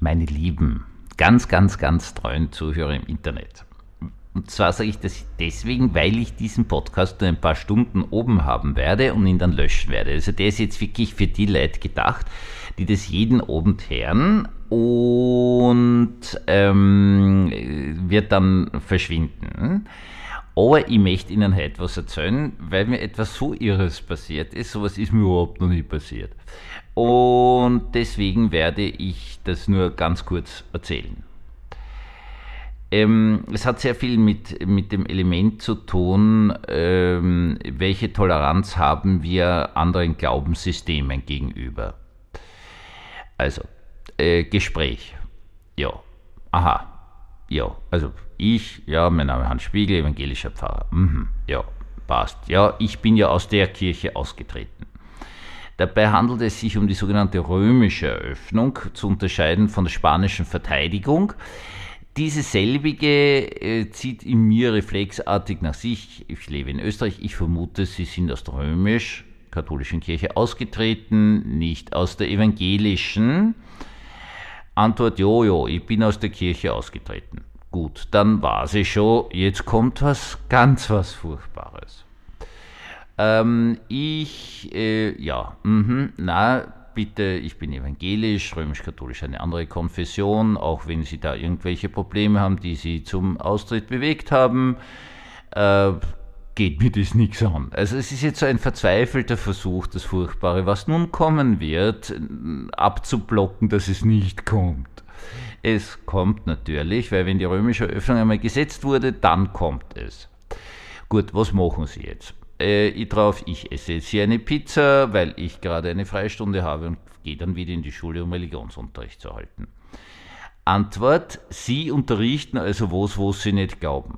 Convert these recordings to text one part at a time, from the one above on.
meine lieben, ganz, ganz, ganz treuen Zuhörer im Internet. Und zwar sage ich das deswegen, weil ich diesen Podcast nur ein paar Stunden oben haben werde und ihn dann löschen werde. Also der ist jetzt wirklich für die Leute gedacht, die das jeden Abend hören und wird dann verschwinden. Aber ich möchte Ihnen heute was erzählen, weil mir etwas so Irres passiert ist. Sowas ist mir überhaupt noch nie passiert. Und deswegen werde ich das nur ganz kurz erzählen. Es hat sehr viel mit dem Element zu tun, welche Toleranz haben wir anderen Glaubenssystemen gegenüber. Also, Gespräch. Ja, aha. Ja, also mein Name ist Hans Spiegel, evangelischer Pfarrer. Ja, passt. Ja, ich bin ja aus der Kirche ausgetreten. Dabei handelt es sich um die sogenannte römische Eröffnung, zu unterscheiden von der spanischen Verteidigung. Diese selbige zieht in mir reflexartig nach sich. Ich lebe in Österreich, ich vermute, Sie sind aus der römisch-katholischen Kirche ausgetreten, nicht aus der evangelischen. Antwort, jo, ich bin aus der Kirche ausgetreten. Gut, dann war sie schon, jetzt kommt was Furchtbares. Bitte, ich bin evangelisch, römisch-katholisch eine andere Konfession, auch wenn Sie da irgendwelche Probleme haben, die Sie zum Austritt bewegt haben, geht mir das nichts an. Also es ist jetzt so ein verzweifelter Versuch, das Furchtbare, was nun kommen wird, abzublocken, dass es nicht kommt. Es kommt natürlich, weil wenn die römische Eröffnung einmal gesetzt wurde, dann kommt es. Gut, was machen Sie jetzt? Ich esse jetzt hier eine Pizza, weil ich gerade eine Freistunde habe und gehe dann wieder in die Schule, um Religionsunterricht zu halten. Antwort, Sie unterrichten also was, wo Sie nicht glauben.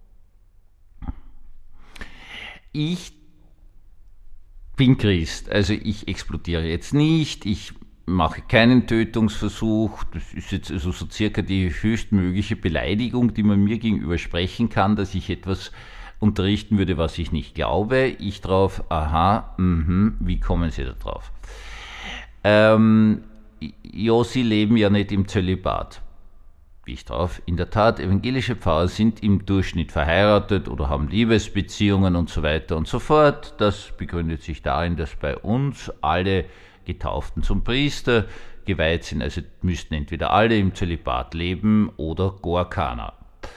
Ich bin Christ, also ich explodiere jetzt nicht, ich mache keinen Tötungsversuch, das ist jetzt also so circa die höchstmögliche Beleidigung, die man mir gegenüber sprechen kann, dass ich etwas unterrichten würde, was ich nicht glaube. Ich drauf, wie kommen Sie da drauf? Sie leben ja nicht im Zölibat. Ich drauf, in der Tat, evangelische Pfarrer sind im Durchschnitt verheiratet oder haben Liebesbeziehungen und so weiter und so fort. Das begründet sich darin, dass bei uns alle Getauften zum Priester geweiht sind, also müssten entweder alle im Zölibat leben oder gar keiner.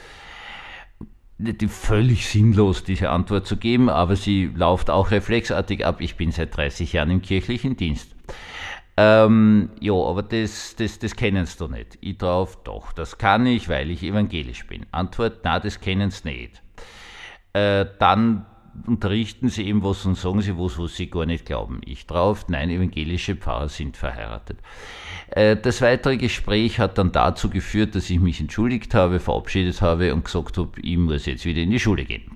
Völlig sinnlos, diese Antwort zu geben, aber sie läuft auch reflexartig ab. Ich bin seit 30 Jahren im kirchlichen Dienst. Aber das kennen Sie doch nicht. Ich drauf, doch, das kann ich, weil ich evangelisch bin. Antwort, na, das kennen Sie nicht. Dann unterrichten Sie eben was und sagen Sie was Sie gar nicht glauben. Ich drauf, nein, evangelische Pfarrer sind verheiratet. Das weitere Gespräch hat dann dazu geführt, dass ich mich entschuldigt habe, verabschiedet habe und gesagt habe, ich muss jetzt wieder in die Schule gehen.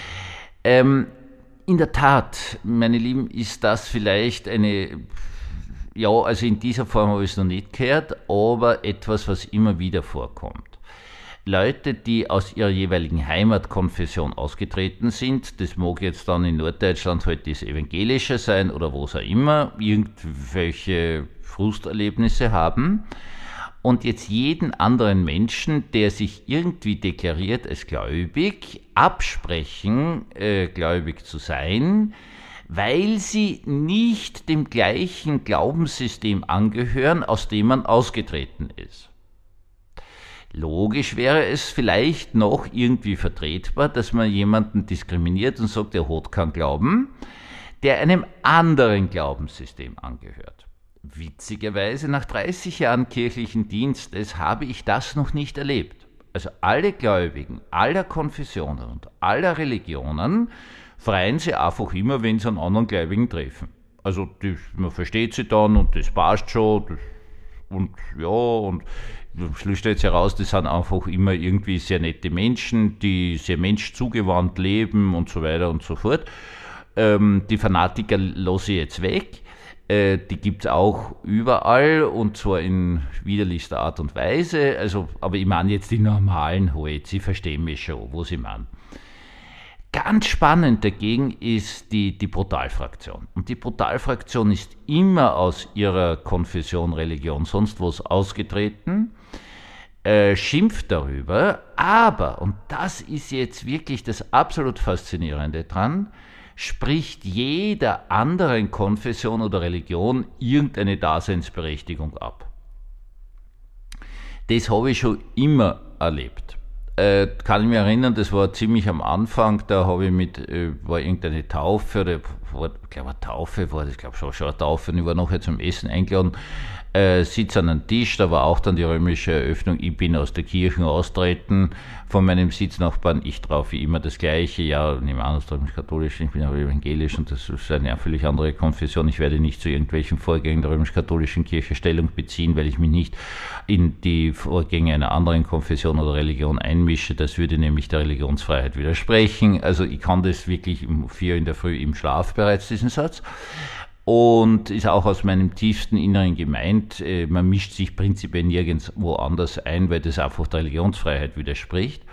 In der Tat, meine Lieben, ist das vielleicht also in dieser Form habe ich es noch nicht gehört, aber etwas, was immer wieder vorkommt. Leute, die aus ihrer jeweiligen Heimatkonfession ausgetreten sind, das mag jetzt dann in Norddeutschland halt das Evangelische sein oder was auch immer, irgendwelche Frusterlebnisse haben und jetzt jeden anderen Menschen, der sich irgendwie deklariert als gläubig, absprechen, gläubig zu sein, weil sie nicht dem gleichen Glaubenssystem angehören, aus dem man ausgetreten ist. Logisch wäre es vielleicht noch irgendwie vertretbar, dass man jemanden diskriminiert und sagt, er hat keinen Glauben, der einem anderen Glaubenssystem angehört. Witzigerweise, nach 30 Jahren kirchlichen Dienstes habe ich das noch nicht erlebt. Also alle Gläubigen, aller Konfessionen und aller Religionen freuen sich einfach immer, wenn sie einen anderen Gläubigen treffen. Also man versteht sie dann und das passt schon. Und am Schluss stellt sich heraus, das sind einfach immer irgendwie sehr nette Menschen, die sehr menschzugewandt leben und so weiter und so fort. Die Fanatiker lasse ich jetzt weg. Die gibt es auch überall und zwar in widerlichster Art und Weise. Also, aber ich meine jetzt die normalen halt, Sie verstehen mich schon, was ich meine. Ganz spannend dagegen ist die Brutalfraktion. Und die Brutalfraktion ist immer aus ihrer Konfession, Religion, sonst was ausgetreten, schimpft darüber, aber, und das ist jetzt wirklich das absolut Faszinierende dran, spricht jeder anderen Konfession oder Religion irgendeine Daseinsberechtigung ab. Das habe ich schon immer erlebt. Kann ich mich erinnern, das war ziemlich am Anfang, da habe ich war irgendeine Taufe, oder ich glaube eine Taufe war das, schon eine Taufe, und ich war nachher zum Essen eingeladen, sitze an einem Tisch, da war auch dann die römische Eröffnung, ich bin aus der Kirche austreten, von meinem Sitznachbarn, ich traue wie immer das Gleiche, ja, nehme an, aus der römisch-katholischen, ich bin auch evangelisch und das ist eine völlig andere Konfession, ich werde nicht zu irgendwelchen Vorgängen der römisch-katholischen Kirche Stellung beziehen, weil ich mich nicht in die Vorgänge einer anderen Konfession oder Religion einmische, das würde nämlich der Religionsfreiheit widersprechen, also ich kann das wirklich um 4 in der Früh im Schlaf bereits, diesen Satz. Und ist auch aus meinem tiefsten Inneren gemeint, man mischt sich prinzipiell nirgends woanders ein, weil das einfach der Religionsfreiheit widerspricht.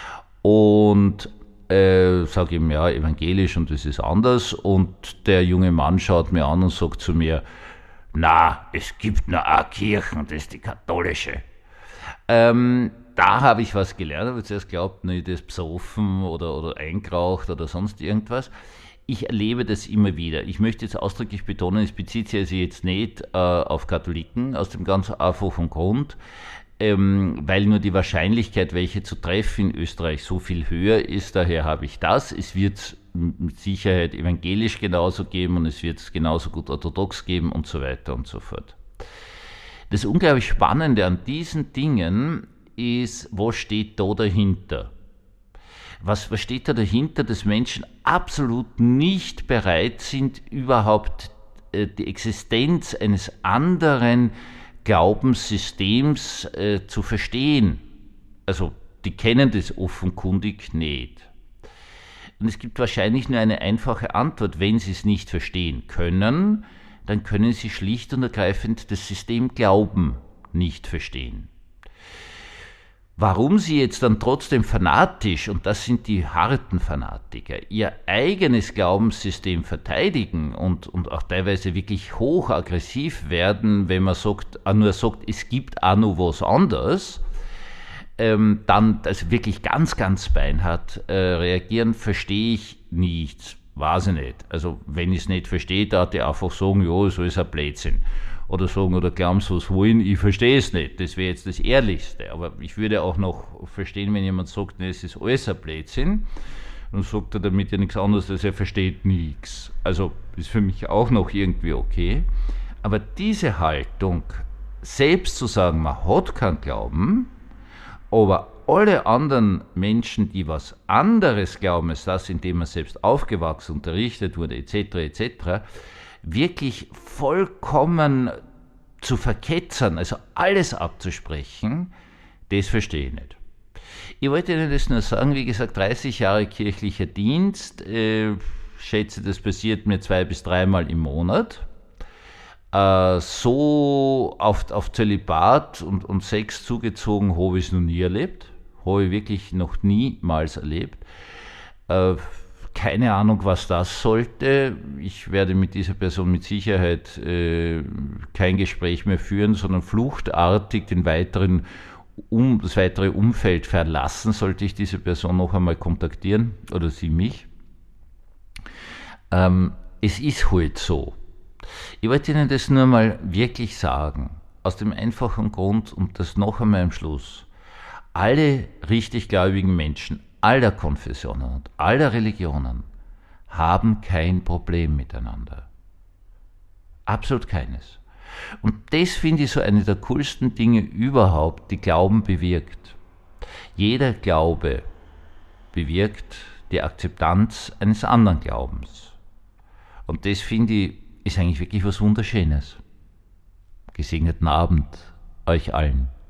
Und sage ihm, ja, evangelisch und das ist anders. Und der junge Mann schaut mir an und sagt zu mir, na, es gibt nur eine Kirche und das ist die katholische. Da habe ich was gelernt, aber zuerst glaubt, ne, das besoffen oder eingeraucht oder sonst irgendwas. Ich erlebe das immer wieder. Ich möchte jetzt ausdrücklich betonen, es bezieht sich also jetzt nicht auf Katholiken, aus dem ganz einfachen Grund, weil nur die Wahrscheinlichkeit, welche zu treffen in Österreich, so viel höher ist. Daher habe ich das. Es wird mit Sicherheit evangelisch genauso geben und es wird es genauso gut orthodox geben und so weiter und so fort. Das unglaublich Spannende an diesen Dingen ist, was steht da dahinter? Was steht da dahinter, dass Menschen absolut nicht bereit sind, überhaupt die Existenz eines anderen Glaubenssystems zu verstehen? Also, die kennen das offenkundig nicht. Und es gibt wahrscheinlich nur eine einfache Antwort. Wenn sie es nicht verstehen können, dann können sie schlicht und ergreifend das System Glauben nicht verstehen. Warum sie jetzt dann trotzdem fanatisch, und das sind die harten Fanatiker, ihr eigenes Glaubenssystem verteidigen und auch teilweise wirklich hochaggressiv werden, wenn man nur sagt, es gibt auch noch was anderes, dann also wirklich ganz, ganz beinhart reagieren, verstehe ich nicht, weiß ich nicht. Also wenn ich es nicht verstehe, darf ich einfach sagen, ja, so ist ein Blödsinn. Oder sagen, oder glauben sie was wollen, ich verstehe es nicht. Das wäre jetzt das Ehrlichste. Aber ich würde auch noch verstehen, wenn jemand sagt, nee, es ist alles ein Blödsinn, dann sagt er damit ja nichts anderes, als er versteht nichts. Also ist für mich auch noch irgendwie okay. Aber diese Haltung, selbst zu sagen, man hat keinen Glauben, aber alle anderen Menschen, die was anderes glauben als das, in dem man selbst aufgewachsen, unterrichtet wurde, etc., etc., wirklich vollkommen zu verketzern, also alles abzusprechen, das verstehe ich nicht. Ich wollte Ihnen das nur sagen, wie gesagt, 30 Jahre kirchlicher Dienst, schätze, das passiert mir 2 bis 3 Mal im Monat. So auf Zölibat und Sex zugezogen habe ich es noch nie erlebt, habe ich wirklich noch niemals erlebt. Keine Ahnung, was das sollte. Ich werde mit dieser Person mit Sicherheit kein Gespräch mehr führen, sondern fluchtartig das weitere Umfeld verlassen, sollte ich diese Person noch einmal kontaktieren oder sie mich. Es ist halt so. Ich wollte Ihnen das nur mal wirklich sagen, aus dem einfachen Grund, und das noch einmal am Schluss. Alle richtig gläubigen Menschen aller Konfessionen und aller Religionen haben kein Problem miteinander. Absolut keines. Und das finde ich so eine der coolsten Dinge überhaupt, die Glauben bewirkt. Jeder Glaube bewirkt die Akzeptanz eines anderen Glaubens. Und das finde ich, ist eigentlich wirklich was Wunderschönes. Gesegneten Abend euch allen.